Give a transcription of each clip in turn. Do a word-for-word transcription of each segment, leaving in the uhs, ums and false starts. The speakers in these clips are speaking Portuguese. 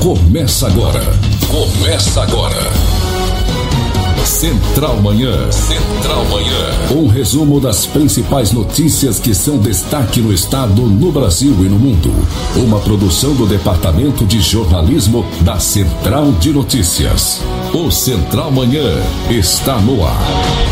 Começa agora. Começa agora. Central Manhã. Central Manhã. Um resumo das principais notícias que são destaque no estado, no Brasil e no mundo. Uma produção do Departamento de Jornalismo da Central de Notícias. O Central Manhã está no ar.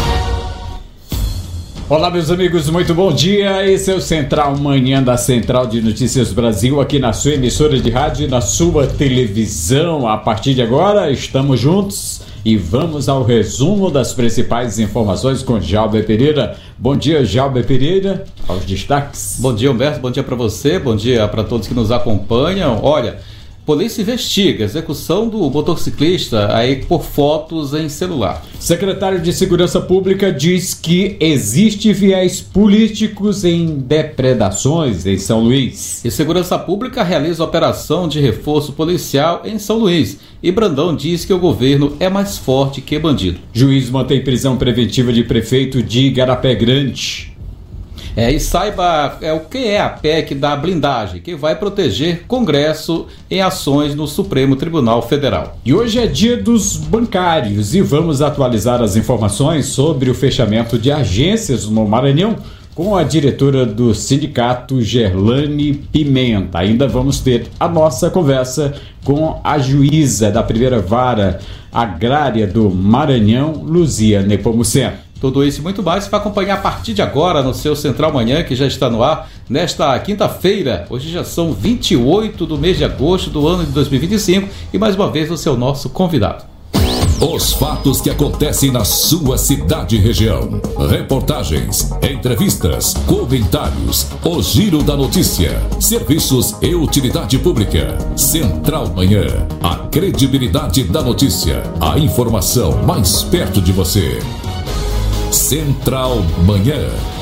Olá, meus amigos, muito bom dia. Esse é o Central Manhã da Central de Notícias Brasil, aqui na sua emissora de rádio e na sua televisão. A partir de agora, estamos juntos e vamos ao resumo das principais informações com Jalber Pereira. Bom dia, Jalber Pereira, aos destaques. Bom dia, Humberto, bom dia para você, bom dia para todos que nos acompanham. Olha, polícia investiga a execução do motociclista aí por fotos em celular. Secretário de Segurança Pública diz que existe viés políticos em depredações em São Luís. E Segurança Pública realiza operação de reforço policial em São Luís. E Brandão diz que o governo é mais forte que bandido. Juiz mantém prisão preventiva de prefeito de Igarapé Grande. É, e saiba é, o que é a P E C da blindagem, que vai proteger Congresso em ações no Supremo Tribunal Federal. E hoje é dia dos bancários e vamos atualizar as informações sobre o fechamento de agências no Maranhão com a diretora do sindicato, Gerlane Pimenta. Ainda vamos ter a nossa conversa com a juíza da primeira vara agrária do Maranhão, Luzia Nepomuceno. Tudo isso e muito mais você vai acompanhar a partir de agora no seu Central Manhã, que já está no ar nesta quinta-feira. Hoje já são vinte e oito do mês de agosto do ano de dois mil e vinte e cinco e mais uma vez você é o nosso convidado. Os fatos que acontecem na sua cidade e região. Reportagens, entrevistas, comentários, o giro da notícia, serviços e utilidade pública. Central Manhã, a credibilidade da notícia, a informação mais perto de você. Central Manhã.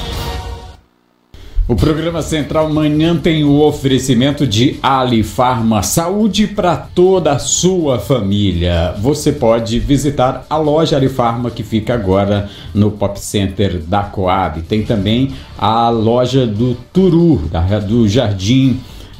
O programa Central Manhã tem o oferecimento de Alifarma, saúde para toda a sua família. Você pode visitar a loja Alifarma, que fica agora no Pop Center da Coab. Tem também a loja do Turu, do Jardim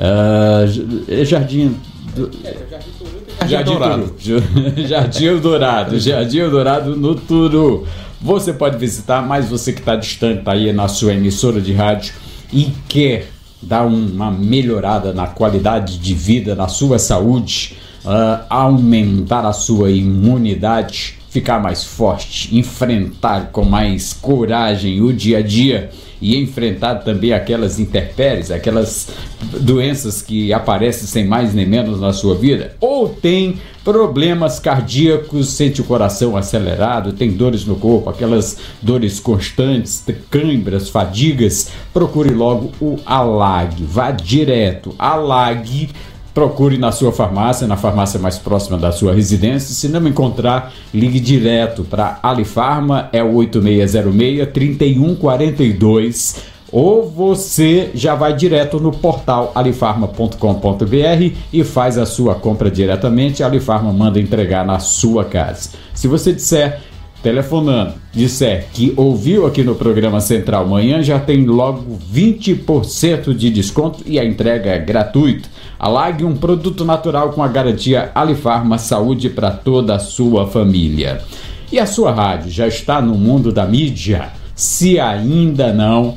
uh, Jardim do, Jardim, Jardim Dourado. Jardim Dourado, Jardim Dourado no Turu. Você pode visitar, mas você que está distante, tá aí na sua emissora de rádio e quer dar uma melhorada na qualidade de vida, na sua saúde, uh, aumentar a sua imunidade, ficar mais forte, enfrentar com mais coragem o dia a dia e enfrentar também aquelas intempéries, aquelas doenças que aparecem sem mais nem menos na sua vida, ou tem problemas cardíacos, sente o coração acelerado, tem dores no corpo, aquelas dores constantes, câimbras, fadigas, procure logo o Alag, vá direto, Alag. Procure na sua farmácia, na farmácia mais próxima da sua residência. Se não encontrar, ligue direto para Alifarma, é o oito seis zero seis, três um quatro dois, ou você já vai direto no portal alifarma ponto com ponto b r e faz a sua compra diretamente. A Alifarma manda entregar na sua casa. Se você disser, telefonando, disser que ouviu aqui no programa Central Manhã, já tem logo vinte por cento de desconto e a entrega é gratuita. Alag, um produto natural com a garantia Alifarma, saúde para toda a sua família. E a sua rádio já está no mundo da mídia? Se ainda não,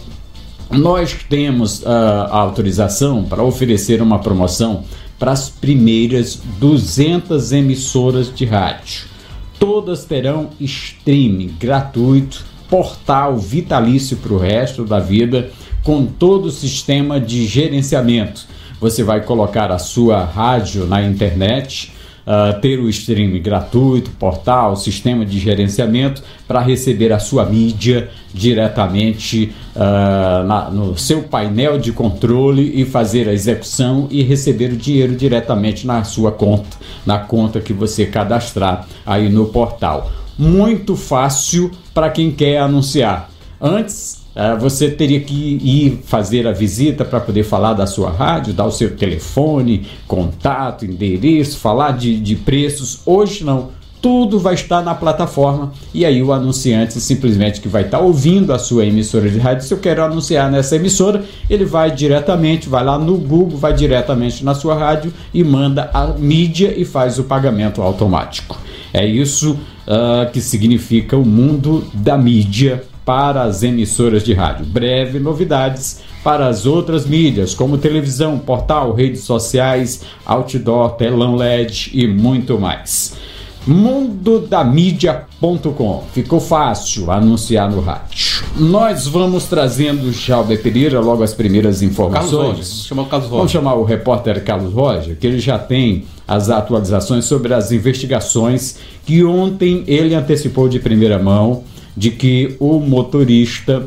nós temos uh, a autorização para oferecer uma promoção para as primeiras duzentas emissoras de rádio. Todas terão streaming gratuito, portal vitalício para o resto da vida, com todo o sistema de gerenciamento. Você vai colocar a sua rádio na internet, uh, ter o streaming gratuito, portal, sistema de gerenciamento para receber a sua mídia diretamente uh, na, no seu painel de controle e fazer a execução e receber o dinheiro diretamente na sua conta, na conta que você cadastrar aí no portal. Muito fácil para quem quer anunciar. Antes, Uh, você teria que ir fazer a visita para poder falar da sua rádio, dar o seu telefone, contato, endereço, falar de, de preços. Hoje não. tudo vai estar na plataforma, e aí o anunciante simplesmente que vai estar ouvindo a sua emissora de rádio, se eu quero anunciar nessa emissora, ele vai diretamente, vai lá no Google, vai diretamente na sua rádio e manda a mídia e faz o pagamento automático. É isso uh, que significa o mundo da mídia para as emissoras de rádio. Breve novidades para as outras mídias, como televisão, portal, redes sociais, outdoor, telão L E D e muito mais. mundo da mídia ponto com. Ficou fácil anunciar no rádio. Nós vamos trazendo Jalber Pereira logo as primeiras informações. Carlos Roger, vamos chamar o Carlos Roger. Vamos chamar o repórter Carlos Roger, que ele já tem as atualizações sobre as investigações que ontem ele antecipou de primeira mão de que o motorista,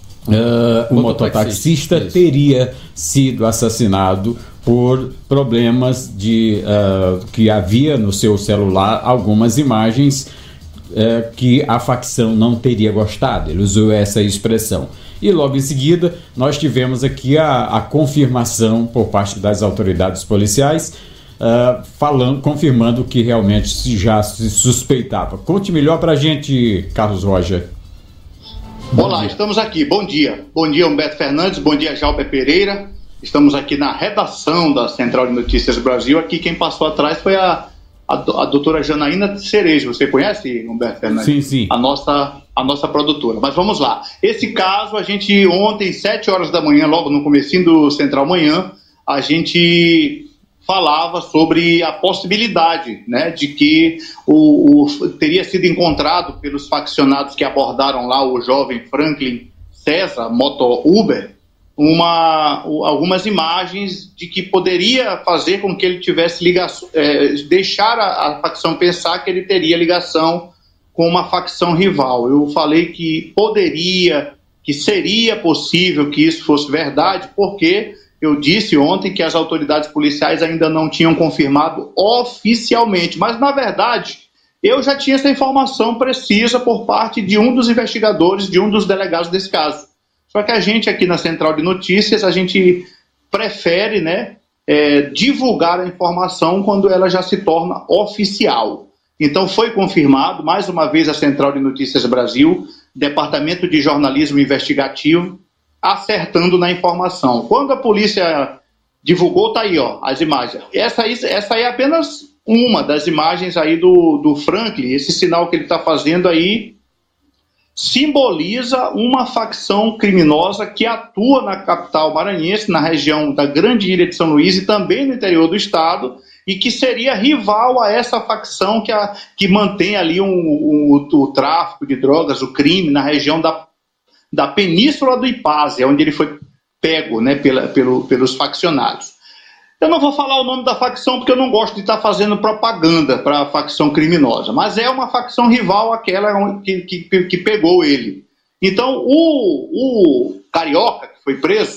uh, o mototaxista teria sido assassinado por problemas de uh, que havia no seu celular algumas imagens uh, que a facção não teria gostado. Ele usou essa expressão. E logo em seguida nós tivemos aqui a, a confirmação por parte das autoridades policiais, uh, falando, confirmando que realmente se já se suspeitava. Conte melhor pra gente, Carlos Roger. Olá, estamos aqui. Bom dia. Bom dia, Humberto Fernandes. Bom dia, Jalber Pereira. Estamos aqui na redação da Central de Notícias Brasil. Aqui quem passou atrás foi a, a, a doutora Janaína Cerejo. Você conhece, Humberto Fernandes? Sim, sim. A nossa, a nossa produtora. Mas vamos lá. Esse caso, a gente ontem, sete horas da manhã, logo no comecinho do Central Manhã, a gente falava sobre a possibilidade, né, de que o, o, teria sido encontrado pelos faccionados que abordaram lá o jovem Franklin César, moto Uber, Uma, algumas imagens de que poderia fazer com que ele tivesse ligação, é, deixar a, a facção pensar que ele teria ligação com uma facção rival. Eu falei que poderia, que seria possível que isso fosse verdade, porque eu disse ontem que as autoridades policiais ainda não tinham confirmado oficialmente, mas na verdade eu já tinha essa informação precisa por parte de um dos investigadores, de um dos delegados desse caso. Só que a gente aqui na Central de Notícias, a gente prefere, né, é, divulgar a informação quando ela já se torna oficial. Então foi confirmado, mais uma vez, a Central de Notícias Brasil, Departamento de Jornalismo Investigativo, acertando na informação. Quando a polícia divulgou, tá aí, ó, as imagens. Essa aí, essa aí é apenas uma das imagens aí do, do Franklin, esse sinal que ele está fazendo aí, simboliza uma facção criminosa que atua na capital maranhense, na região da Grande Ilha de São Luís e também no interior do estado, e que seria rival a essa facção que, a, que mantém ali um, um, o, o tráfico de drogas, o crime na região da, da Península do Ipase, onde ele foi pego, né, pela, pelo, pelos faccionados. Eu não vou falar o nome da facção porque eu não gosto de estar fazendo propaganda para a facção criminosa, mas é uma facção rival àquela que, que, que pegou ele. Então, o, o Carioca, que foi preso,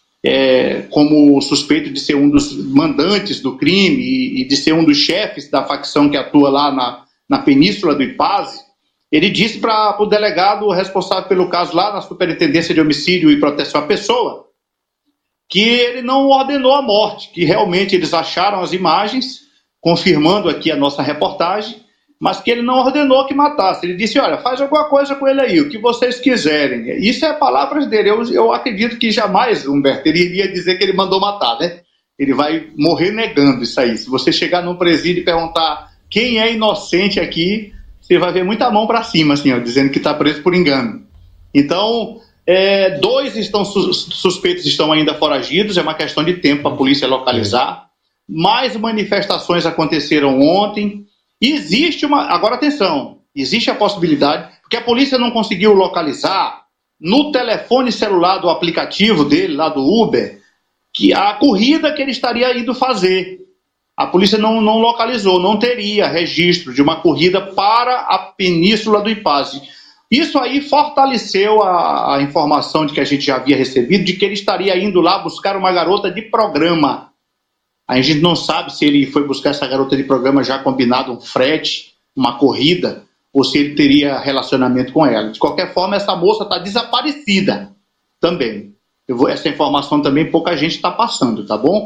é, como suspeito de ser um dos mandantes do crime e, e de ser um dos chefes da facção que atua lá na, na Península do Ipase, ele disse para o delegado responsável pelo caso lá na Superintendência de Homicídio e Proteção à Pessoa, que ele não ordenou a morte, que realmente eles acharam as imagens, confirmando aqui a nossa reportagem, mas que ele não ordenou que matasse. Ele disse, olha, faz alguma coisa com ele aí, o que vocês quiserem. Isso é palavras dele. Eu, eu acredito que jamais, Humberto, ele iria dizer que ele mandou matar, né? Ele vai morrer negando isso aí. Se você chegar num presídio e perguntar quem é inocente aqui, você vai ver muita mão para cima, assim, ó, dizendo que está preso por engano. Então... É, dois estão suspeitos estão ainda foragidos, é uma questão de tempo para a polícia localizar. Mais manifestações aconteceram ontem. Existe uma. Agora atenção, existe a possibilidade, porque a polícia não conseguiu localizar no telefone celular do aplicativo dele, lá do Uber, que a corrida que ele estaria indo fazer. A polícia não, não localizou, não teria registro de uma corrida para a Península do Ipase. Isso aí fortaleceu a, a informação de que a gente já havia recebido, de que ele estaria indo lá buscar uma garota de programa. A gente não sabe se ele foi buscar essa garota de programa já combinado um frete, uma corrida, ou se ele teria relacionamento com ela. De qualquer forma, essa moça está desaparecida também. Eu vou, essa informação também pouca gente está passando, tá bom?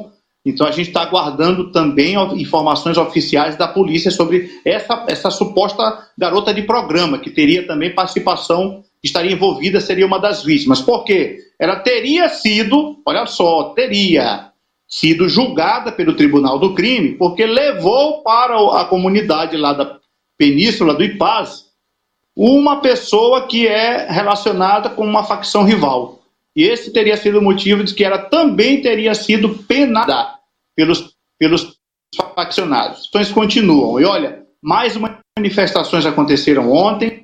Então a gente está aguardando também informações oficiais da polícia sobre essa, essa suposta garota de programa, que teria também participação, estaria envolvida, seria uma das vítimas. Por quê? Ela teria sido, olha só, teria sido julgada pelo Tribunal do Crime, porque levou para a comunidade lá da Península do Ipaz uma pessoa que é relacionada com uma facção rival. E esse teria sido o motivo de que ela também teria sido penada pelos, pelos faccionados. Então, eles continuam. E olha, mais manifestações aconteceram ontem,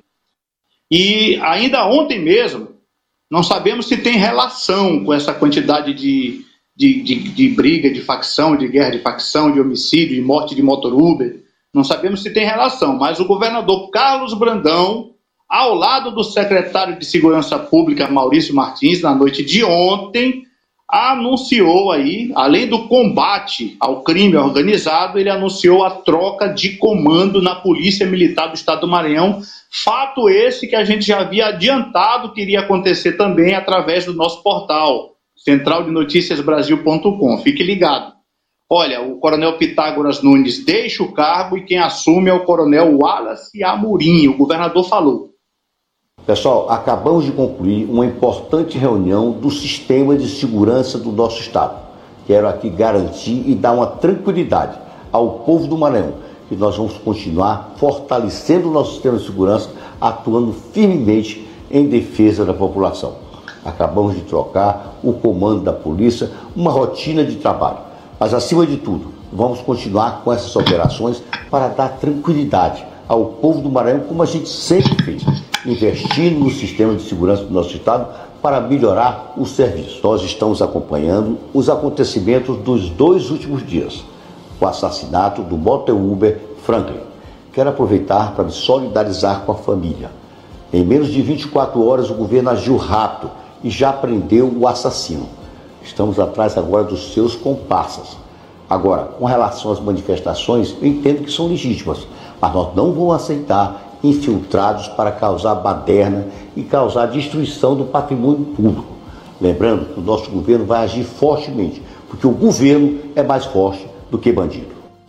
e ainda ontem mesmo, não sabemos se tem relação com essa quantidade de, de, de, de briga, de facção, de guerra de facção, de homicídio, de morte de motor Uber. Não sabemos se tem relação, mas o governador Carlos Brandão, ao lado do secretário de Segurança Pública, Maurício Martins, na noite de ontem, anunciou aí, além do combate ao crime organizado, ele anunciou a troca de comando na Polícia Militar do Estado do Maranhão, fato esse que a gente já havia adiantado que iria acontecer também através do nosso portal, central de noticias brasil ponto com. Fique ligado. Olha, o coronel Pitágoras Nunes deixa o cargo e quem assume é o coronel Wallace Amorim. O governador falou. Pessoal, acabamos de concluir uma importante reunião do sistema de segurança do nosso estado. Quero aqui garantir e dar uma tranquilidade ao povo do Maranhão que nós vamos continuar fortalecendo o nosso sistema de segurança, atuando firmemente em defesa da população. Acabamos de trocar o comando da polícia, uma rotina de trabalho. Mas, acima de tudo, vamos continuar com essas operações para dar tranquilidade ao povo do Maranhão, como a gente sempre fez, investindo no sistema de segurança do nosso estado para melhorar o serviço. Nós estamos acompanhando os acontecimentos dos dois últimos dias, o assassinato do motor Uber Franklin. Quero aproveitar para me solidarizar com a família. Em menos de vinte e quatro horas, o governo agiu rápido e já prendeu o assassino. Estamos atrás agora dos seus comparsas. Agora, com relação às manifestações, eu entendo que são legítimas, mas nós não vamos aceitar infiltrados para causar baderna e causar destruição do patrimônio público. Lembrando que o nosso governo vai agir fortemente, porque o governo é mais forte do que bandido.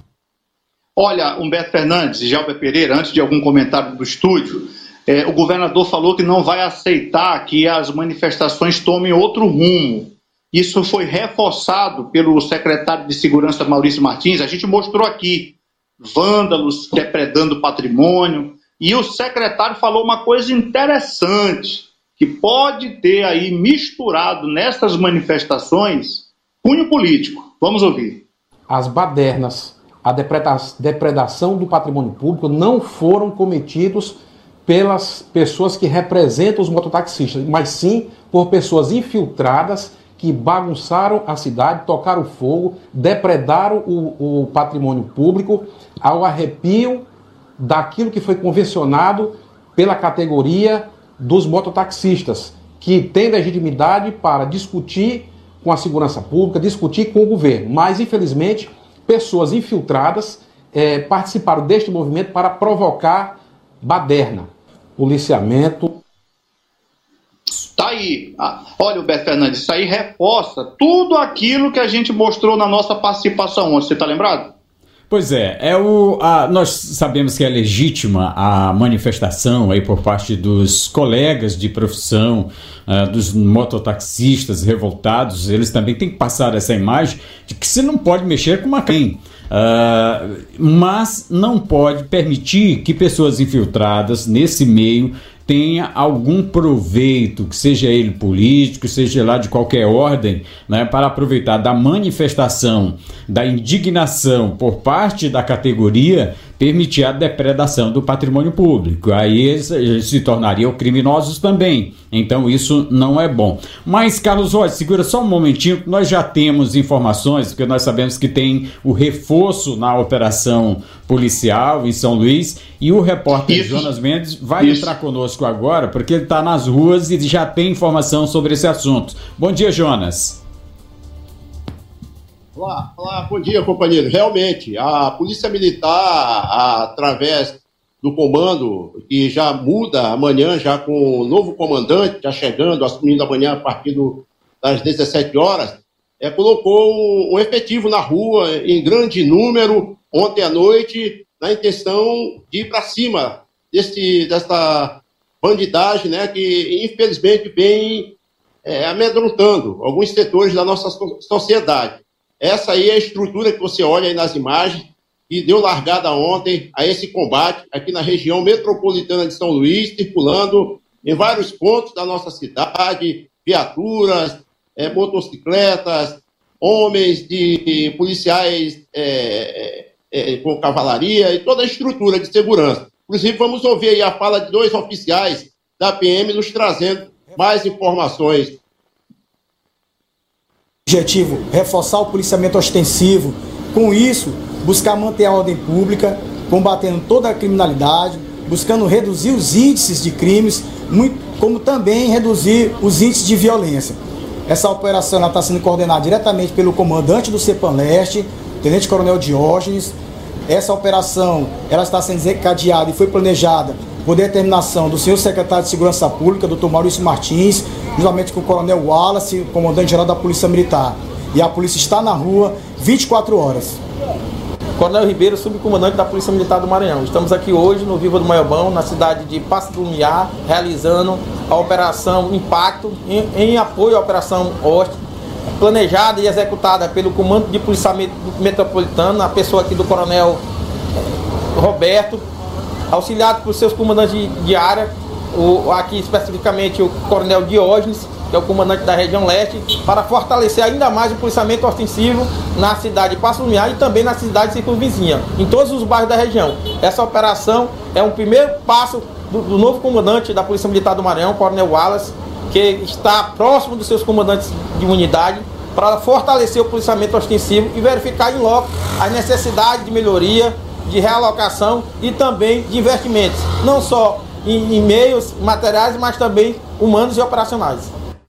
Olha, Humberto Fernandes e Gelber Pereira, antes de algum comentário do estúdio, eh, o governador falou que não vai aceitar que as manifestações tomem outro rumo. Isso foi reforçado pelo secretário de Segurança, Maurício Martins. A gente mostrou aqui vândalos depredando patrimônio. E o secretário falou uma coisa interessante, que pode ter aí misturado nessas manifestações cunho político. Vamos ouvir. As badernas, a depredação do patrimônio público não foram cometidos pelas pessoas que representam os mototaxistas, mas sim por pessoas infiltradas que bagunçaram a cidade, tocaram fogo, depredaram o, o patrimônio público ao arrepio daquilo que foi convencionado pela categoria dos mototaxistas, que tem legitimidade para discutir com a segurança pública, discutir com o governo. Mas, infelizmente, pessoas infiltradas eh, participaram deste movimento para provocar baderna, policiamento. Tá aí. Ah, olha, Humberto Fernandes, isso aí reforça tudo aquilo que a gente mostrou na nossa participação ontem. Você tá lembrado? Pois é, é o, a, nós sabemos que é legítima a manifestação aí por parte dos colegas de profissão, uh, dos mototaxistas revoltados. Eles também têm que passar essa imagem de que você não pode mexer com uma quem. Uh, mas não pode permitir que pessoas infiltradas nesse meio tenha algum proveito, que seja ele político, seja lá de qualquer ordem, né, para aproveitar da manifestação, da indignação por parte da categoria, permitir a depredação do patrimônio público. Aí eles, eles se tornariam criminosos também. Então isso não é bom. Mas, Carlos Rocha, segura só um momentinho, nós já temos informações, porque nós sabemos que tem o reforço na operação policial em São Luís, e o repórter isso. Jonas Mendes vai isso. entrar conosco agora, porque ele está nas ruas e já tem informação sobre esse assunto. Bom dia, Jonas. Olá, olá, bom dia, companheiro. Realmente, a Polícia Militar, através do comando, que já muda amanhã, já com o novo comandante, já chegando, assumindo amanhã a partir do, das dezessete horas, é, colocou um efetivo na rua em grande número ontem à noite, na intenção de ir para cima desse, dessa bandidagem, né, que infelizmente vem é, amedrontando alguns setores da nossa sociedade. Essa aí é a estrutura que você olha aí nas imagens, que deu largada ontem a esse combate aqui na região metropolitana de São Luís, circulando em vários pontos da nossa cidade, viaturas, é, motocicletas, homens de, de policiais é, é, com cavalaria e toda a estrutura de segurança. Inclusive, vamos ouvir aí a fala de dois oficiais da P M nos trazendo mais informações. Objetivo, reforçar o policiamento ostensivo. Com isso, buscar manter a ordem pública, combatendo toda a criminalidade, buscando reduzir os índices de crimes, muito, como também reduzir os índices de violência. Essa operação está sendo coordenada diretamente pelo comandante do CEPAM Leste, Tenente Coronel Diógenes. Essa operação ela está sendo desencadeada e foi planejada por determinação do senhor secretário de Segurança Pública, doutor Maurício Martins, juntamente com o Coronel Wallace, comandante-geral da Polícia Militar. E a polícia está na rua vinte e quatro horas. Coronel Ribeiro, subcomandante da Polícia Militar do Maranhão. Estamos aqui hoje no Viva do Maiobão, na cidade de Passo do Lumiar, realizando a Operação Impacto, em, em apoio à Operação Oeste, planejada e executada pelo Comando de Policiamento Metropolitano, a pessoa aqui do Coronel Roberto, auxiliado por seus comandantes de, de área, o, aqui especificamente o Coronel Diógenes, que é o comandante da região leste, para fortalecer ainda mais o policiamento ostensivo na cidade de Passo do Lumiar e também na cidade circunvizinha, em todos os bairros da região. Essa operação é um primeiro passo do, do novo comandante da Polícia Militar do Maranhão, Coronel Wallace, que está próximo dos seus comandantes de unidade, para fortalecer o policiamento ostensivo e verificar em loco as necessidades de melhoria, de realocação e também de investimentos, não só em, em meios materiais, mas também humanos e operacionais.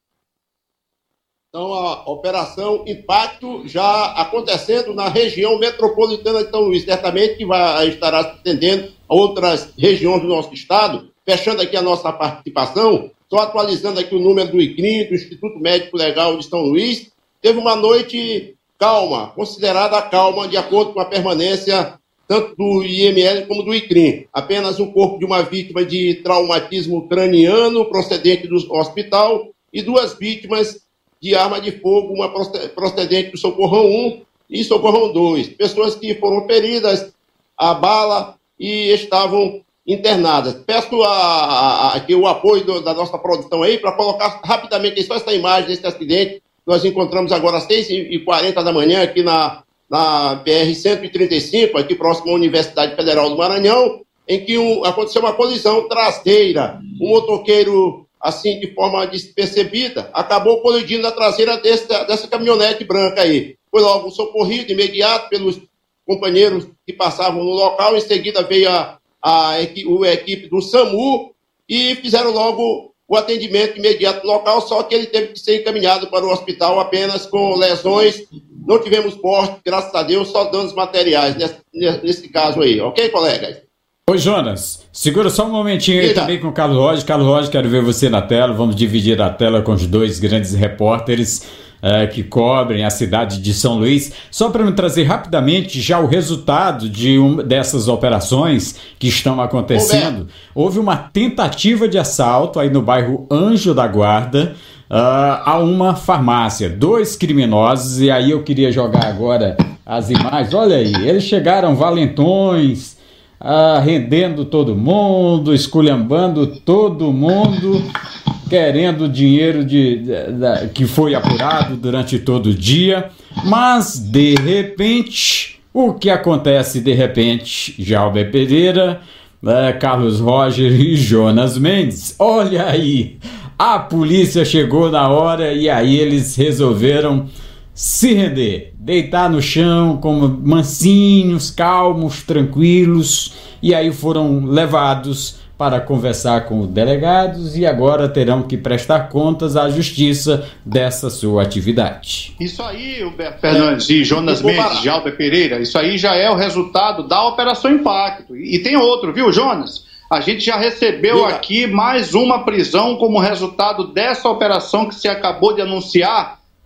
Então, a Operação Impacto já acontecendo na região metropolitana de São Luís, certamente que vai, estará se estendendo a outras regiões do nosso estado. Fechando aqui a nossa participação, só atualizando aqui o número do I C R I M, do Instituto Médico Legal de São Luís, teve uma noite calma, considerada calma, de acordo com a permanência tanto do I M L como do I C R I M. Apenas o corpo de uma vítima de traumatismo craniano procedente do hospital e duas vítimas de arma de fogo, uma procedente do Socorrão um e Socorrão dois. Pessoas que foram feridas a bala e estavam internadas. Peço a, a, a, que o apoio do, da nossa produção aí para colocar rapidamente só essa imagem desse acidente. Nós encontramos agora às seis e quarenta da manhã aqui na, na B R cento e trinta e cinco, aqui próximo à Universidade Federal do Maranhão, em que um, aconteceu uma colisão traseira. Um motoqueiro, assim, de forma despercebida, acabou colidindo na traseira desse, dessa caminhonete branca aí. Foi logo socorrido imediato pelos companheiros que passavam no local. Em seguida veio a, a, a equipe do SAMU e fizeram logo o atendimento imediato no local, só que ele teve que ser encaminhado para o hospital apenas com lesões. Não tivemos morte, graças a Deus, só danos materiais nesse, nesse caso aí. Ok, colegas? Oi, Jonas, segura só um momentinho aí também com o Carlos Roger. Carlos Roger, quero ver você na tela. Vamos dividir a tela com os dois grandes repórteres uh, que cobrem a cidade de São Luís. Só para me trazer rapidamente já o resultado de um, dessas operações que estão acontecendo. Houve uma tentativa de assalto aí no bairro Anjo da Guarda uh, a uma farmácia. Dois criminosos, e aí eu queria jogar agora as imagens. Olha aí, eles chegaram valentões, Ah, rendendo todo mundo, esculhambando todo mundo, querendo dinheiro de, de, de, que foi apurado durante todo o dia. Mas, de repente, o que acontece de repente? Jalber Pereira, é, Carlos Roger e Jonas Mendes. Olha aí, a polícia chegou na hora e aí eles resolveram se render, deitar no chão como mansinhos, calmos, tranquilos, e aí foram levados para conversar com os delegados e agora terão que prestar contas à justiça dessa sua atividade. Isso aí, Humberto Fernandes e Jonas Mendes, Jalber Pereira, isso aí já é o resultado da Operação Impacto. E tem outro, viu, Jonas? A gente já recebeu Diga. aqui mais uma prisão como resultado dessa operação que se acabou de anunciar.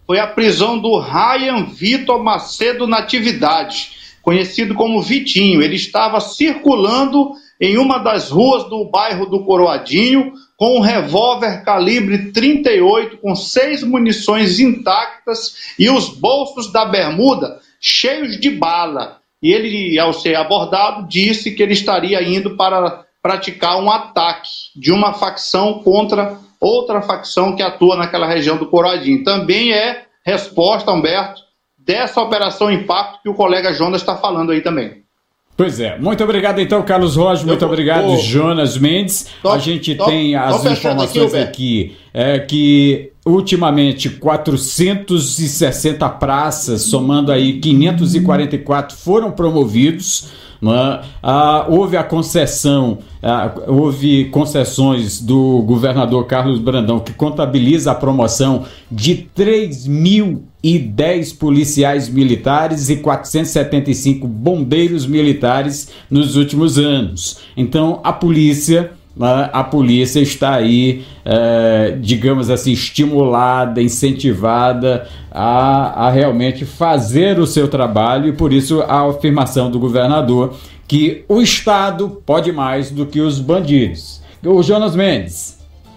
foi a prisão do Ryan Vitor Macedo Natividade, conhecido como Vitinho. Ele estava circulando em uma das ruas do bairro do Coroadinho com um revólver calibre trinta e oito com seis munições intactas e os bolsos da bermuda cheios de bala. E ele, ao ser abordado, disse que ele estaria indo para praticar um ataque de uma facção contra outra facção que atua naquela região do Coroadinho. Também é resposta, Humberto, dessa operação Impacto que o colega Jonas está falando aí também. Pois é. Muito obrigado, então, Carlos Rocha. Muito Eu, obrigado, oh, Jonas Mendes. Tô, a gente tô, tem as informações aqui, aqui é, que, ultimamente, quatrocentas e sessenta praças, somando aí quinhentos e quarenta e quatro, foram promovidos. É? Ah, houve a concessão, ah, houve concessões do governador Carlos Brandão, que contabiliza a promoção de três mil e dez policiais militares e quatrocentos e setenta e cinco bombeiros militares nos últimos anos. Então a polícia, a polícia está aí, é, digamos assim, estimulada, incentivada a, a realmente fazer o seu trabalho, e por isso a afirmação do governador que o Estado pode mais do que os bandidos. O Jonas Mendes.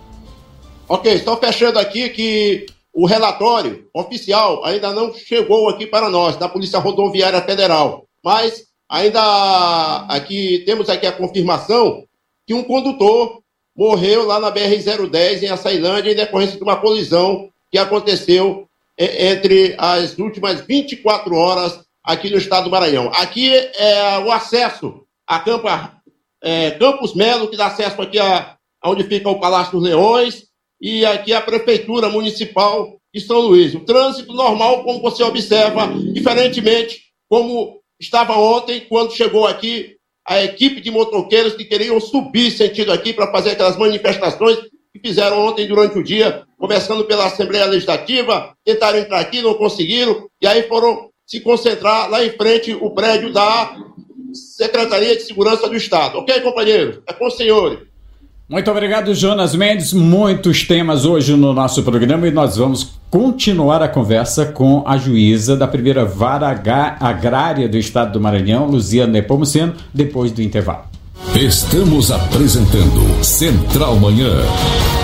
Ok, estou fechando aqui que o relatório oficial ainda não chegou aqui para nós, da Polícia Rodoviária Federal, mas ainda aqui temos aqui a confirmação que um condutor morreu lá na B R zero dez em Açailândia em decorrência de uma colisão que aconteceu entre as últimas vinte e quatro horas aqui no estado do Maranhão. Aqui é o acesso a Campo, é, Campos Melo, que dá acesso aqui a, a onde fica o Palácio dos Leões, e aqui a Prefeitura Municipal de São Luís. O trânsito normal, como você observa, diferentemente como estava ontem, quando chegou aqui a equipe de motoqueiros que queriam subir sentido aqui para fazer aquelas manifestações que fizeram ontem durante o dia, começando pela Assembleia Legislativa, tentaram entrar aqui, não conseguiram, e aí foram se concentrar lá em frente o prédio da Secretaria de Segurança do Estado. Ok, companheiros? É com os senhores. Muito obrigado, Jonas Mendes. Muitos temas hoje no nosso programa, e nós vamos continuar a conversa com a juíza da primeira vara agrária do estado do Maranhão, Luziana Nepomuceno, depois do intervalo. Estamos apresentando Central Manhã.